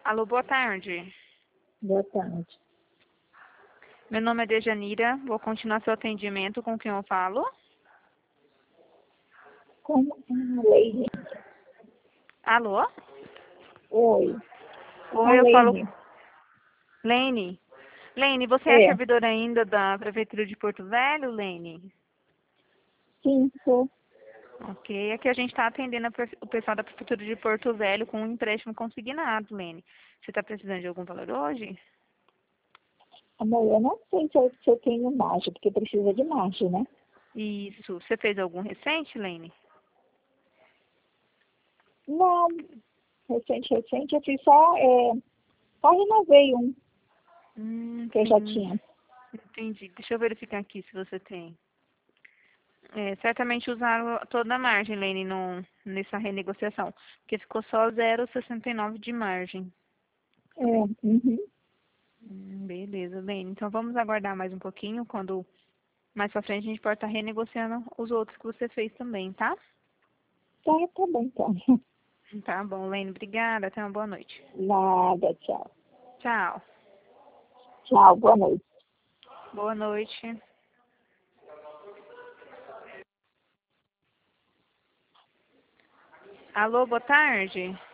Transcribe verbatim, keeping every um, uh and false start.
Alô, boa tarde. Boa tarde. Meu nome é Dejanira, vou continuar seu atendimento com quem eu falo. Como é, Leine? Alô? Oi. Oi, A eu falo... Leine. Lene. Lene, você é É. servidora ainda da Prefeitura de Porto Velho, Lene? Sim, sou. Ok, aqui a gente está atendendo a pre- o pessoal da Prefeitura de Porto Velho com um empréstimo consignado, Lene. Você está precisando de algum valor hoje? Amor, eu não sei se eu, se eu tenho margem, porque precisa de margem, né? Isso. Você fez algum recente, Lene? Não, recente, recente, eu fiz só, é, só renovei um Hum, que eu já sim. tinha. Entendi. Deixa eu verificar aqui se você tem. É, certamente usaram toda a margem, Lene, no, nessa renegociação, porque ficou só zero vírgula sessenta e nove de margem. É, uhum. Hum, beleza, Lene. Então vamos aguardar mais um pouquinho, quando mais pra frente a gente pode estar renegociando os outros que você fez também, tá? Tá, tá bom, então. Tá bom, Lene. Obrigada. Até uma boa noite. Nada, tchau. Tchau. Tchau, boa noite. Boa noite. Alô, boa tarde.